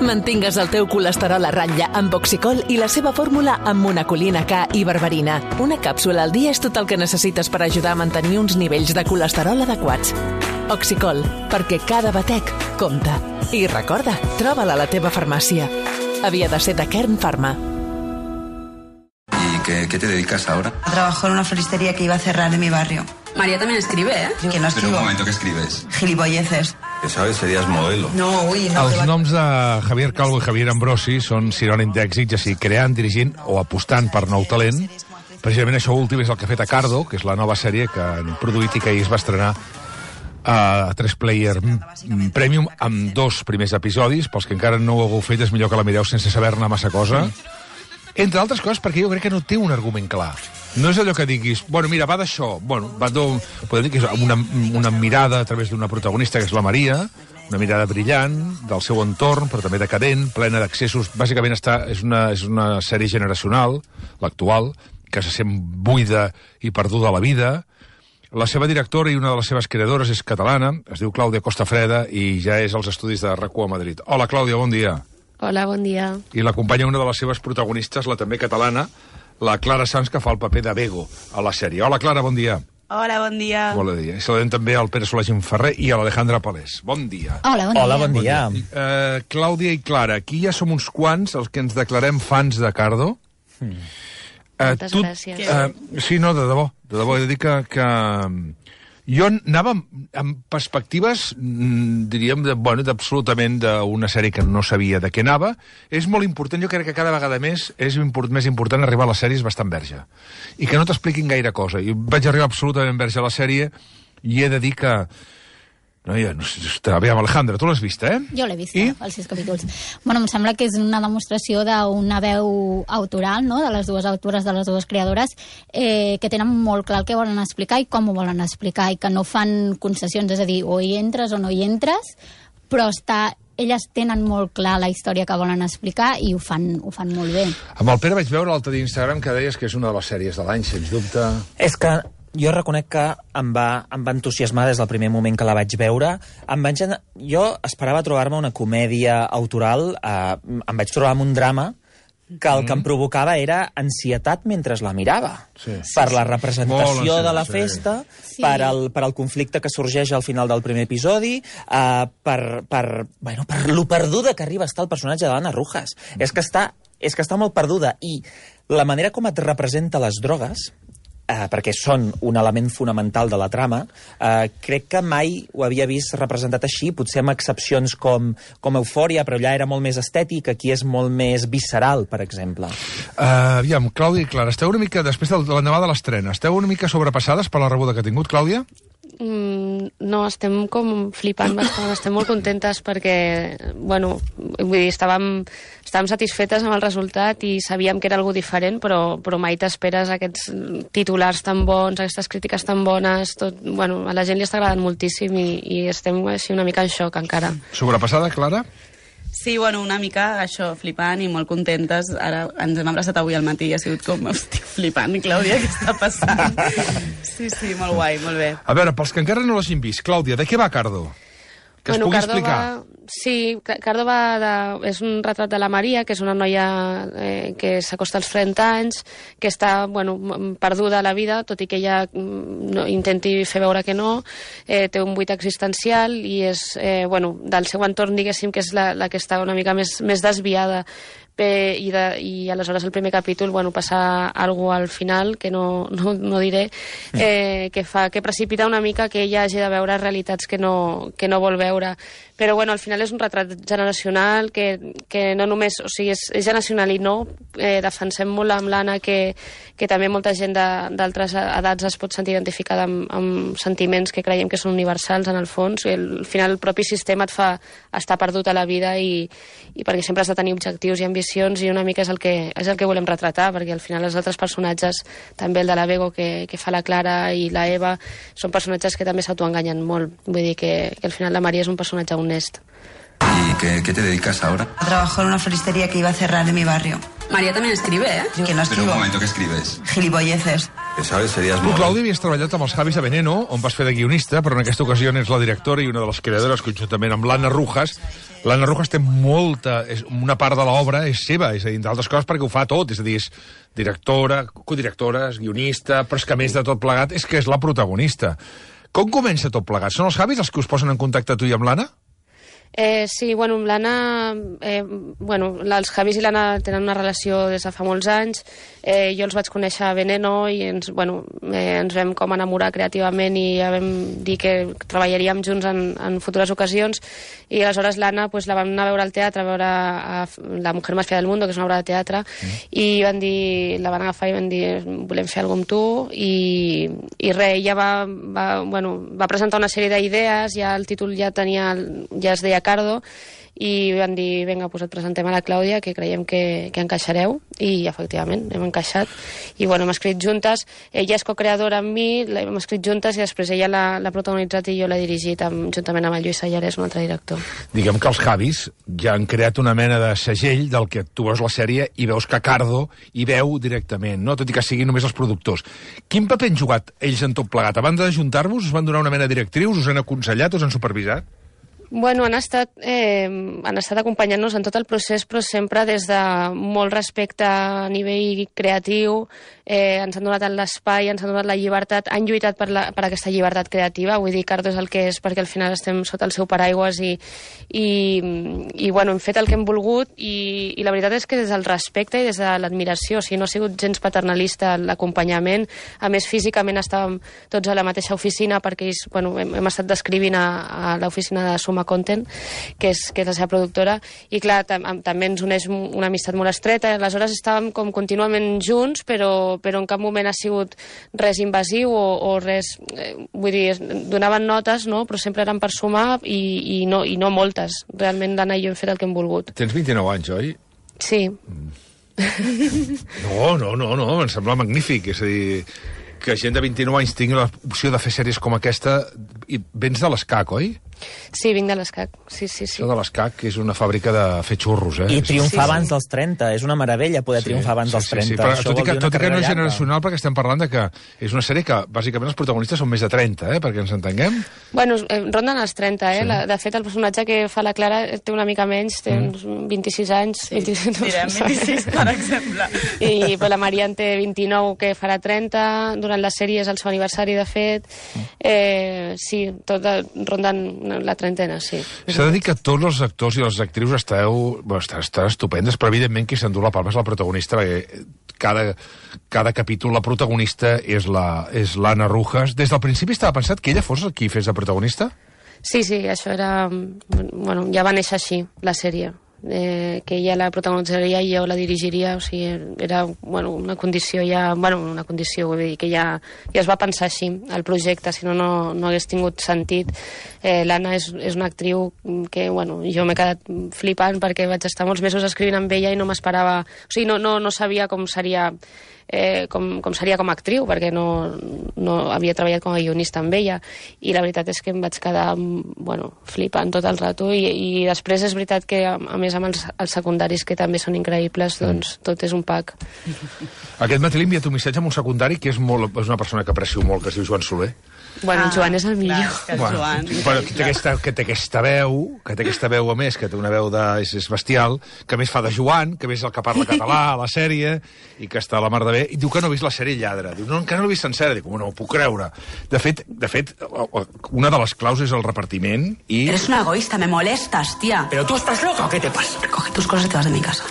Mantingues el teu colesterol a ratlla amb Oxicol i la seva fórmula amb monacolina K i berberina. Una càpsula al dia és tot el que necessites per ajudar a mantenir uns nivells de colesterol adequats. Oxicol, perquè cada batec compta. I recorda, troba-la a la teva farmàcia. Havia de ser de Kern Pharma. ¿Y qué te dedicas ahora? Trabajo en una floristería que iba a cerrar en mi barrio. María también escribe, ¿eh? Que no escribo. Pero un momento, ¿qué escribes? Gilipolleces. Que sabes, serías modelo. No, uy, no. Els noms de Javier Calvo i Javier Ambrosi són sinònim d'èxit, ja sigui creant, dirigint o apostant per nou talent. Precisament això últim és el que ha fet a Cardo, que és la nova sèrie que han produït i que ahir es va estrenar a 3Player Premium amb 2 primers episodis. Pels que encara no ho hagueu fet, és millor que la mireu sense saber-ne massa cosa. Entre altres coses perquè jo crec que no té un argument clar. No és allò que diguis, bueno, mira, va d'això. Bueno, podem dir que és una mirada a través d'una protagonista, que és la Maria, una mirada brillant del seu entorn, però també decadent, plena d'accessos. Bàsicament és una sèrie generacional, l'actual, que se sent buida i perduda a la vida. La seva directora i una de les seves creadores és catalana, es diu Clàudia Costafreda i ja és als estudis de RAC1 a Madrid. Hola, Clàudia, bon dia. Hola, bon dia. I l'acompanya una de les seves protagonistes, la també catalana, la Clara Sanz, que fa el paper de Bego a la sèrie. Hola, Clara, bon dia. Hola, bon dia. Bon dia. I saludem també al Pere Solà Ferrer i a l'Alejandra Palés. Bon dia. Hola, bon dia. Hola, bon dia. Clàudia i Clara, aquí ja som uns quants els que ens declarem fans de Cardo. Moltes gràcies. Sí, no, de debò. De debò, he de dir que jo anava amb perspectives, diríem, absolutament d'una sèrie que no sabia de què anava. És molt important, jo crec que cada vegada més és més important arribar a les sèries bastant verge. I que no t'expliquin gaire cosa. Jo vaig arribar absolutament verge a la sèrie i he de dir que... No, ja, no sé, aviam, Alejandra, tu l'has vista, eh? Jo l'he vista, els 6 capítols. Bueno, em sembla que és una demostració d'una veu autoral, no?, de les dues autores, de les dues creadores, que tenen molt clar el que volen explicar i com ho volen explicar, i que no fan concessions, és a dir, o hi entres o no hi entres, però elles tenen molt clar la història que volen explicar i ho fan molt bé. Amb el Pere vaig veure l'altre dia Instagram que deies que és una de les sèries de l'any, sens dubte. És que jo reconec que em va entusiasmar des del primer moment que la vaig veure. Jo esperava trobar-me una comèdia autoral, em vaig trobar amb un drama que el que em provocava era ansietat mentre la mirava. Sí. Per la representació de la festa, per al conflicte que sorgeix al final del primer episodi, per lo perduda que arriba a estar el personatge de l'Anna Rujas. És que està molt perduda, i la manera com et representa les drogues, perquè són un element fonamental de la trama, crec que mai ho havia vist representat així, potser amb excepcions com Eufòria, però allà era molt més estètic, aquí és molt més visceral, per exemple. Aviam, Clàudia i Clara, esteu una mica, després de l'endemà de l'estrena, esteu una mica sobrepassades per la rebuda que ha tingut, Clàudia? No, estem com flipant bastant, estem molt contentes perquè, bueno, vull dir, estàvem satisfetes amb el resultat i sabíem que era algo diferent, però mai t'esperes aquests titulars tan bons, aquestes crítiques tan bones, tot, bueno, a la gent li està agradant moltíssim i estem així una mica en xoc encara. Sobrepassada, Clara? Sí, bueno, una mica això, flipant i molt contentes. Ara ens hem abraçat avui al matí i ha sigut com, estic flipant, Clàudia, què està passant? Sí, molt guai, molt bé. A veure, pels que encara no l'hagin vist, Clàudia, de què va Cardo? Que es pugui explicar. Sí, Cardo és un retrat de la Maria, que és una noia que s'acosta als 30 anys, que està, bueno, perduda a la vida, tot i que ella intenti fer veure que no, té un buit existencial i és, bueno, del seu entorn, diguéssim, que és la que està una mica més desviada. I aleshores el primer capítol, bueno, passa alguna al final que no diré, que precipita una mica que ella hagi de veure realitats que no vol veure, però bueno, al final és un retrat generacional que no només, o sigui, és generacional i no, defensem molt amb l'Anna que també molta gent d'altres edats es pot sentir identificada amb sentiments que creiem que són universals en el fons, i al final el propi sistema et fa estar perdut a la vida i perquè sempre has de tenir objectius i ambicions, i una mica és el que volem retratar, perquè al final els altres personatges, també el de la Bego que fa la Clara i la Eva, són personatges que també s'autoenganyen molt, vull dir que al final la Maria és un personatge honest. ¿Y qué te dedicas ahora? Trabajo en una floristería que iba a cerrar en mi barrio. María también escribe, ¿eh? Que no escribo. Pero un momento, ¿qué escribes? Gilipolleces. ¿sabes? Serías Tu, Claudi, havies treballat amb els Javis a Veneno, on vas fer de guionista, però en aquesta ocasió ets la directora i una de les creadores, conjuntament amb l'Anna Rujas. L'Anna Rujas té una part de l'obra és seva, és a dir, entre altres coses, perquè ho fa tot, és a dir, és directora, codirectora, guionista, però és que a més de tot plegat és que és la protagonista. Com comença tot plegat? Són els Javis els que us posen en contacte tu i amb l'Anna? Sí, bueno, amb l'Anna... els Javis i l'Anna tenen una relació des de fa molts anys. Jo els vaig conèixer a Veneno i ens vam com enamorar creativament i ja vam dir que treballaríem junts en futures ocasions. I aleshores l'Anna la vam anar a veure al teatre, a veure La mujer más fea del mundo, que és una obra de teatre, i la van agafar i van dir volem fer alguna cosa amb tu, i res, ella va presentar una sèrie d'idees, ja el títol ja es deia Cardo, i van dir, vinga, et presentem a la Clàudia, que creiem que encaixareu, i efectivament hem encaixat, i hem escrit juntes. Ella és cocreadora amb mi, l'hem escrit juntes, i després ella l'ha protagonitzat i jo l'he dirigit juntament amb el Lluís Sallarès, un altre director. Diguem que els Javis ja han creat una mena de segell del que tu veus la sèrie i veus que Cardo hi veu directament, no? Tot i que siguin només els productors. Quin paper han jugat ells en tot plegat? A banda d'ajuntar-vos, us van donar una mena de directrius, us han aconsellat, us han supervisat? Bueno, han estat acompanyant-nos en tot el procés, però sempre des de molt respecte a nivell creatiu. Ens han donat l'espai, ens han donat la llibertat, han lluitat per aquesta llibertat creativa. Vull dir, Cardo és el que és perquè al final estem sota el seu paraigües i hem fet el que hem volgut, i la veritat és que des del respecte i des de l'admiració, o sigui, no ha sigut gens paternalista l'acompanyament. A més, físicament estàvem tots a la mateixa oficina perquè ells, hem estat descrivint a l'oficina de Suma Content, que és la seva productora, i clar, també ens uneix una amistat molt estreta. Aleshores estàvem com contínuament junts, però en cap moment ha sigut res invasiu o res... Vull dir, donaven notes, no? Però sempre eren per sumar i no moltes. Realment l'Anna i jo hem fet el que hem volgut. Tens 29 anys, oi? Sí. No, em sembla magnífic. És a dir, que gent de 29 anys tingui l'opció de fer sèries com aquesta. I vens de l'ESCAC, oi? Sí, vinc de l'ESCAC, sí. Això de l'ESCAC és una fàbrica de fer xurros, eh? I triomfar abans dels 30, és una meravella poder triomfar abans dels 30. Però tot i que no és generacional, perquè estem parlant de que és una sèrie que, bàsicament, els protagonistes són més de 30, perquè ens entenguem? Bueno, ronden els 30, sí. De fet, el personatge que fa la Clara té una mica menys, té uns 26 anys. Sí, direm 26, per exemple. I la Maria en té 29, que farà 30, durant la sèrie és el seu aniversari, de fet. Sí, tot ronden la trentena, sí. S'ha de dir que tots els actors i les actrius estan estupendes, però evidentment qui s'endú la palma és la protagonista, perquè cada capítol la protagonista és l'Anna Rujas. Des del principi estava pensat que ella fos qui fes de protagonista? Sí, això era... Bueno, ja va néixer així, la sèrie. Que ella la protagonitzaria i jo la dirigiria, o sigui, era una condició ja... una condició, vull dir, que ja es va pensar així, el projecte, si no hagués tingut sentit. L'Anna és una actriu que, jo m'he quedat flipant perquè vaig estar molts mesos escrivint amb ella i no m'esperava... O sigui, no sabia com seria... com seria com a actriu, perquè no havia treballat com a guionista amb ella, i la veritat és que em vaig quedar flipant tot el rato, i després és veritat que a més amb els secundaris, que també són increïbles, doncs tot és un pack. Aquest matí li he enviat un missatge amb un secundari que és una persona que aprecio molt, que es diu Joan Soler. Bueno, Joan és el millor. Que té aquesta veu, a més, que té una veu és bestial, que a més fa de Joan, que a més és el que parla català a la sèrie, i que està a la mar de bé, i diu que no ha vist la sèrie Lladre. Diu, no, encara no l'he vist sencera. Dic, no ho puc creure. De fet, una de les claus és el repartiment i... Eres una egoísta, me molestas, tía. ¿Pero tú estás loca o qué te pasa? Recoge tus cosas y te vas de mi casa.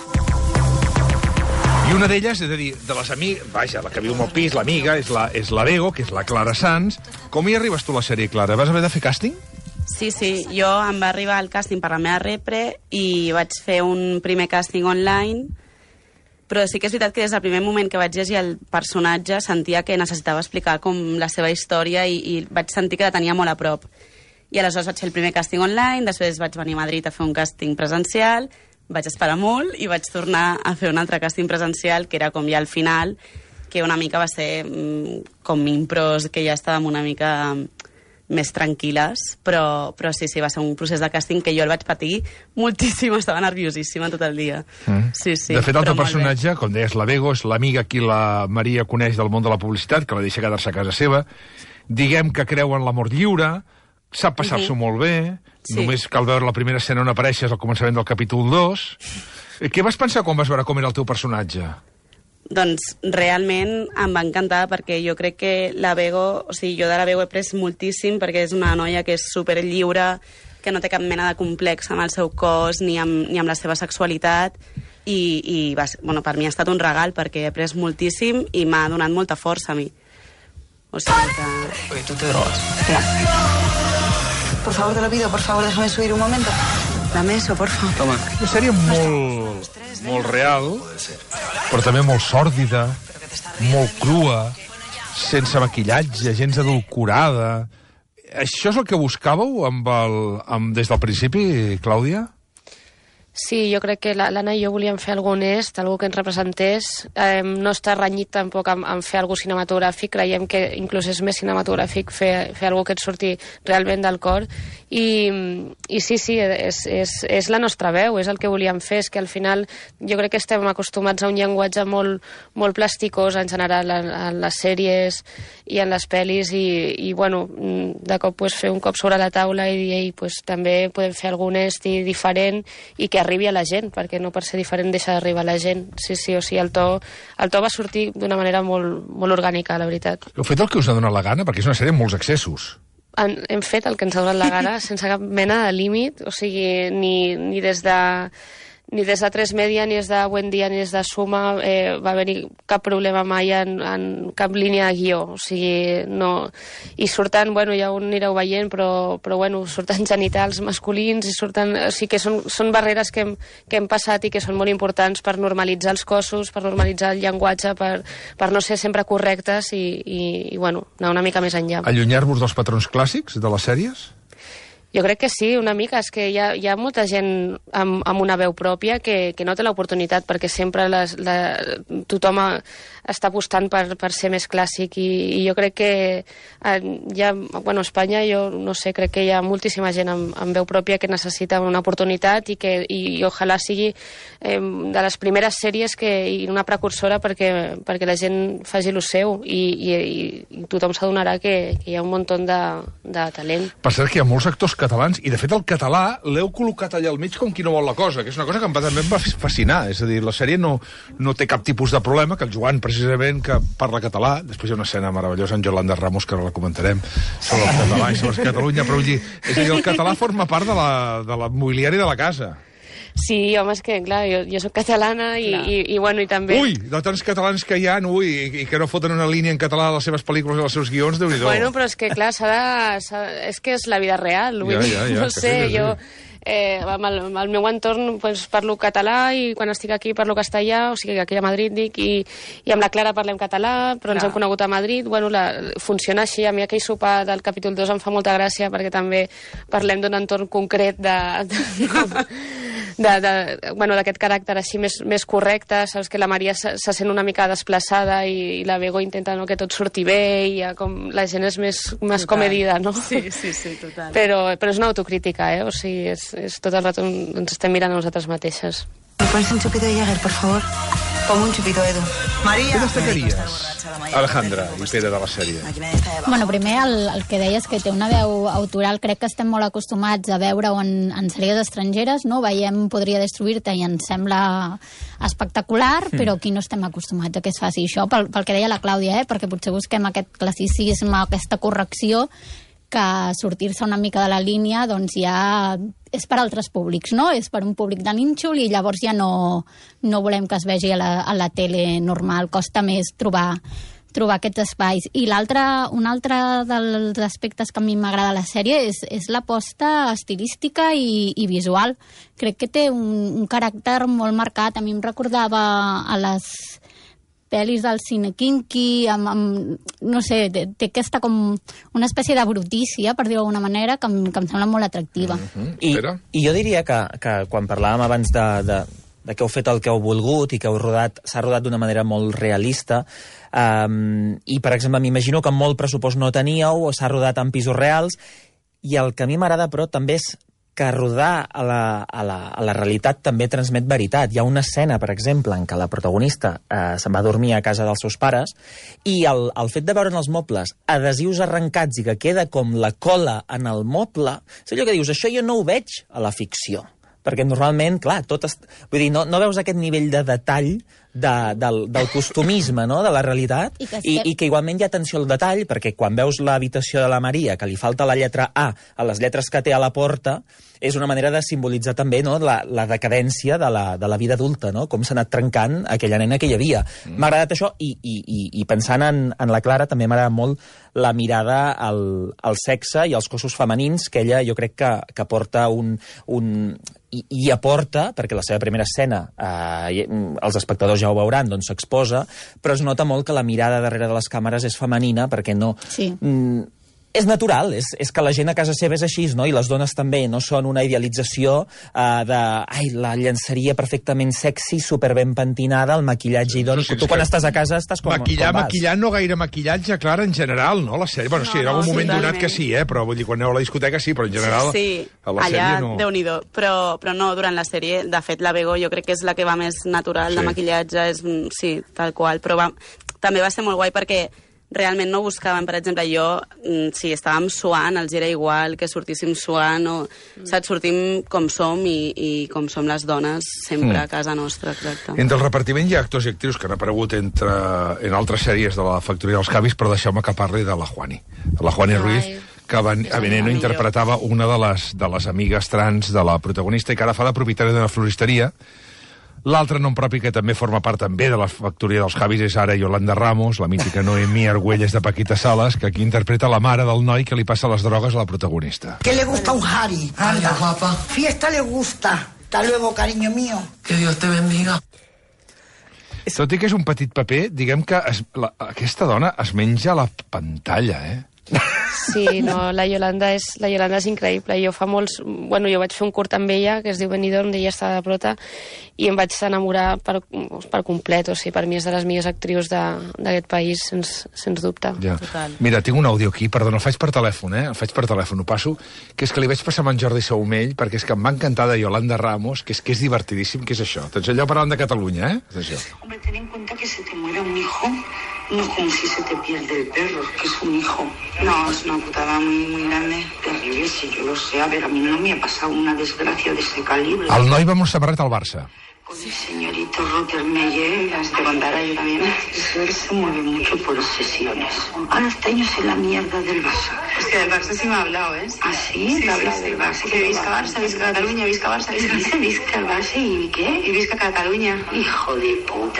I una d'elles, és a dir, de les amigues... Vaja, la que viu al pis, l'amiga, és la Bego, que és la Clara Sanz. Com hi arribes tu a la sèrie, Clara? Vas haver de fer càsting? Sí, jo em va arribar el càsting per la meva repre i vaig fer un primer càsting online, però sí que és veritat que des del primer moment que vaig llegir el personatge sentia que necessitava explicar com la seva història i vaig sentir que la tenia molt a prop. I aleshores vaig fer el primer càsting online, després vaig venir a Madrid a fer un càsting presencial, vaig esperar molt i vaig tornar a fer un altre càsting presencial, que era com ja al final, que una mica va ser com impros, que ja estàvem una mica més tranquil·les, però sí, va ser un procés de càsting que jo el vaig patir moltíssim, estava nerviosíssima tot el dia. Sí. De fet, el teu personatge, com deies, la Bego, és l'amiga que la Maria coneix del món de la publicitat, que la deixa quedar-se a casa seva, diguem que creu en l'amor lliure, sap passar-s'ho molt bé, només cal veure la primera escena on apareixes al començament del capítol 2. Què vas pensar quan vas veure com era el teu personatge? Doncs realment em va encantar perquè jo crec que la Bego, o sigui, jo de la Bego he pres moltíssim perquè és una noia que és superllliure, que no té cap mena de complex amb el seu cos ni amb la seva sexualitat i per mi ha estat un regal perquè he pres moltíssim i m'ha donat molta força a mi. O sigui que... Oye, tú te drogas. Por favor, te lo pido, por favor, déjame subir un momento. Dame eso, por favor. Toma. Una sèrie molt real, però també molt sòrdida, molt crua, sense maquillatge, gens edulcorada. Això és el que buscàveu des del principi, Clàudia? Sí, jo crec que l'Anna i jo volíem fer alguna honest, algú que ens representés. No està renyit tampoc amb fer alguna cinematogràfic, creiem que inclús és més cinematogràfic fer alguna que et surti realment del cor. I sí, és la nostra veu, és el que volíem fer, és que al final jo crec que estem acostumats a un llenguatge molt plasticós en general en les sèries i en les pel·lis i bueno, de cop fer un cop sobre la taula i dir també podem fer alguna honest i diferent i que arribi a la gent, perquè no per ser diferent deixa d'arribar a la gent. Sí, o sigui, el to va sortir d'una manera molt orgànica, la veritat. Heu fet el que us ha donat la gana? Perquè és una sèrie amb molts excessos. Hem fet el que ens ha donat la gana sense cap mena de límit, o sigui, ni des de 3 Media, ni des de Buen Dia, ni des de Suma va haver-hi cap problema mai en cap línia de guió, o sigui, no... I surten, bueno, ja ho anireu veient, però bueno, surten genitals masculins i surten... O sigui que són barreres que hem passat i que són molt importants per normalitzar els cossos, per normalitzar el llenguatge, per no ser sempre correctes i bueno, anar una mica més enllà. Allunyar-vos dels patrons clàssics de les sèries? Jo crec que sí, una mica. És que hi ha molta gent amb una veu pròpia que no té l'oportunitat perquè sempre tothom està apostant per ser més clàssic i jo crec que a Espanya, jo no sé, crec que hi ha moltíssima gent amb veu pròpia que necessita una oportunitat i ojalà sigui de les primeres sèries i una precursora perquè la gent faci el seu i tothom s'adonarà que hi ha un munt de talent. Per cert que hi ha molts actors catalans, i de fet el català l'heu col·locat allà al mig com qui no vol la cosa, que és una cosa que també em va fascinar, és a dir, la sèrie no té cap tipus de problema, que el Joan precisament que parla català, després hi ha una escena meravellosa en Yolanda Ramos que ara la comentarem sobre el català i sobre Catalunya, però vull dir, és a dir, el català forma part de la mobiliari de la casa. Sí, home, és que, clar, jo soc catalana i bueno, i també... Ui, de tants catalans que hi ha, i que no foten una línia en català de les seves pel·lícules i dels seus guions, Déu-n'hi-do. Bueno, però és que, clar, és que és la vida real. No sé, jo... amb el meu entorn parlo català i quan estic aquí parlo castellà, o sigui, aquí a Madrid dic, i amb la Clara parlem català, però ens hem conegut a Madrid. Bueno, funciona així. A mi aquell sopar del capítol 2 em fa molta gràcia perquè també parlem d'un entorn concret d'aquest caràcter així més correcte, saps que la Maria se sent una mica desplaçada i la Bego intenta que tot surti bé i la gent és més comedida, no? Sí, total. Però és una autocrítica, o sigui, és tot el rato ens estem mirant a nosaltres mateixes. ¿Me pones un chupito de Jäger, por favor? Ponme un chupito, Edu. Maria! Què destacaries, Alejandra i Pere, de la sèrie? Bueno, primer, el que deies que té una veu autoral, crec que estem molt acostumats a veure en sèries estrangeres, no? Veiem Podria destruir-te i ens sembla espectacular, però aquí no estem acostumats a que es faci això, pel que deia la Clàudia, perquè potser busquem aquest classicisme, aquesta correcció, que sortir-se una mica de la línia doncs ja és per altres públics, no? És per un públic de nínxol i llavors ja no volem que es vegi a la tele normal, costa més trobar aquests espais. I un altre dels aspectes que a mi m'agrada a la sèrie és l'aposta estilística i visual. Crec que té un caràcter molt marcat. A mi em recordava a les pel·lis del cine kinky, no sé, té aquesta com una espècie de brutícia, per dir-ho d'alguna manera, que em sembla molt atractiva. I jo diria que quan parlàvem abans de que heu fet el que heu volgut i que s'ha rodat d'una manera molt realista. I, per exemple, m'imagino que molt pressupost no teníeu, o s'ha rodat en pisos reals, i el que a mi m'agrada, però, també és que rodar a la realitat també transmet veritat. Hi ha una escena, per exemple, en què la protagonista se'n va dormir a casa dels seus pares i el fet de veure en els mobles adhesius arrencats i que queda com la cola en el moble, és allò que dius, això jo no ho veig a la ficció. Perquè normalment, clar, vull dir, no veus aquest nivell de detall del costumisme, no?, de la realitat, i que igualment hi ha atenció al detall, perquè quan veus l'habitació de la Maria, que li falta la lletra A a les lletres que té a la porta, és una manera de simbolitzar també, no?, la decadència de la vida adulta, no?, com s'ha anat trencant aquella nena que hi havia. M'ha agradat això, i pensant en la Clara, també m'ha agradat molt la mirada al sexe i als cossos femenins, que ella jo crec que aporta i aporta, perquè la seva primera escena, els espectadors ja ho veuran, doncs s'exposa, però es nota molt que la mirada darrere de les càmeres és femenina, perquè no... Sí. És natural, és que la gent a casa seva és així, no? I les dones també, no són una idealització la llenceria perfectament sexy, superben pentinada, el maquillatge idoni. Tu quan estàs a casa estàs com vas. Maquillar, no gaire maquillatge, Clara, en general, no? La sèrie, bueno, sí, en algun moment donat que sí, però vull dir, quan aneu a la discoteca sí, però en general a la sèrie no. Déu-n'hi-do, però no, durant la sèrie, de fet, la Bego jo crec que és la que va més natural de maquillatge, sí, tal qual, però també va ser molt guai perquè realment no buscàvem, per exemple, si estàvem suant, els era igual que sortíssim suant, sortim com som i com som les dones sempre a casa nostra, exacte. Entre el repartiment hi ha actors i actrius que han aparegut en altres sèries de la Factoria dels Cavis, però deixeu-me que parli de la Juani. La Juani Ruiz, que a Veneno interpretava una de les amigues trans de la protagonista i que ara fa de propietària d'una floristeria. L'altre nom propi que també forma part també de la Factoria dels Javis és ara Yolanda Ramos, la mítica Noemí Argüelles de Paquita Salas, que aquí interpreta la mare del noi que li passa les drogues a la protagonista. ¿Qué le gusta a un Harry? Anda, guapa. Fiesta le gusta. Hasta luego, cariño mío. Que Dios te bendiga. Tot i que és un petit paper, diguem que aquesta dona es menja la pantalla, Sí, no, la Yolanda és increïble. Jo vaig fer un curt amb ella, que es diu Benidorm, d'ella estava de prota, i em vaig enamorar per complet. O sigui, per mi és de les millors actrius d'aquest país, sens dubte. Ja. Mira, tinc un àudio aquí, perdona, el faig per telèfon, ho passo, que és que li vaig passar amb en Jordi Saumell, perquè és que em va encantar de Yolanda Ramos, que és divertidíssim, que és això. Doncs allò parlant de Catalunya, és això. Hombre, ten en cuenta que se te muera un hijo, no es como si se te pierde el perro, que es un hijo. No, es una putada muy, muy grande. Terrible, si yo lo sé. A ver, a mí no me ha pasado una desgracia de ese calibre. El noi va mostrar al Barça. Con el señorito Rottermeier, te contara yo también. Él se mueve mucho por obsesiones. Ahora está años en la mierda del Barça. Es que del Barça sí me ha hablado, ¿eh? ¿Ah, sí? Sí, hablas del Barça. Que Visca Barça, Visca Cataluña, Visca Barça, Visca Barça. Visca el Barça y ¿qué? Y Visca Cataluña. Hijo de puta.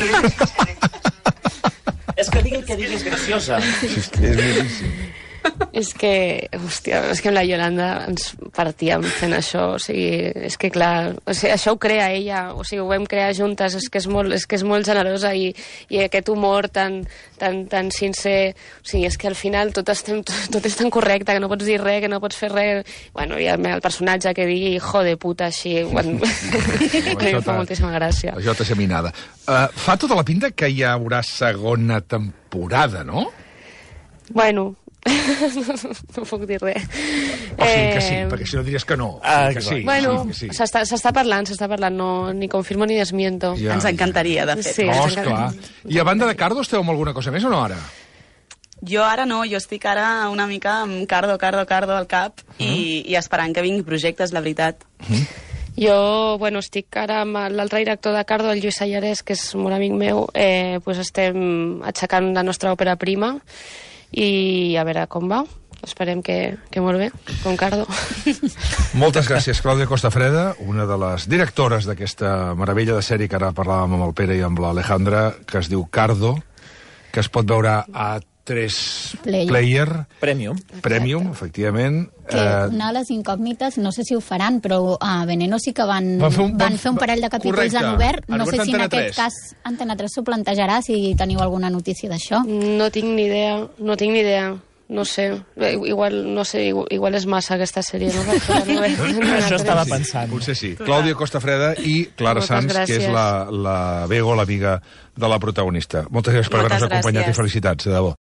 És que digui el que diguis graciosa. És que és boníssim. És que amb la Yolanda ens partíem fent això, o sigui, és que clar, o sigui, això ho crea ella, o sigui, ho vam crear juntes, és que és molt generosa i aquest humor tan sincer, o sigui, és que al final tot és tan correcte, que no pots dir res, que no pots fer res, bueno, i el personatge que digui hijo de puta així, bueno, em fa moltíssima gràcia. La Jota Seminada. Fa tota la pinta que hi haurà segona temporada, no? Bueno, no puc dir res. O sigui que sí, perquè si no diries que no. Que sí, bueno, sí. s'està parlant, no, ni confirmo ni desmiento. Ja. Ens encantaria, de fet. Sí, esclar. I a banda de Cardo, esteu amb alguna cosa més o no ara? Jo ara no, jo estic ara una mica amb Cardo al cap i esperant que vingui projectes, la veritat. Jo, estic ara amb l'altre director de Cardo, el Lluís Sallarès, que és molt amic meu, estem aixecant la nostra òpera prima i a veure com va. Esperem que molt bé, com Cardo. Moltes gràcies, Clàudia Costafreda, una de les directores d'aquesta meravella de sèrie que ara parlàvem amb el Pere i amb l'Alejandra, que es diu Cardo, que es pot veure a 3 Player. Premium, efectivament. Que una de les incògnites, no sé si ho faran, però a Veneno sí que van fer un parell de capítols en obert. No sé si en aquest cas Antena 3 s'ho plantejarà, si teniu alguna notícia d'això. No tinc ni idea. no sé, igual és massa aquesta sèrie, no? Això estava pensant. Potser sí. Clàudia Costafreda i Clara Sanz, que és la Bego, l'amiga de la protagonista. Moltes gràcies per haver-nos acompanyat i felicitats, de debò.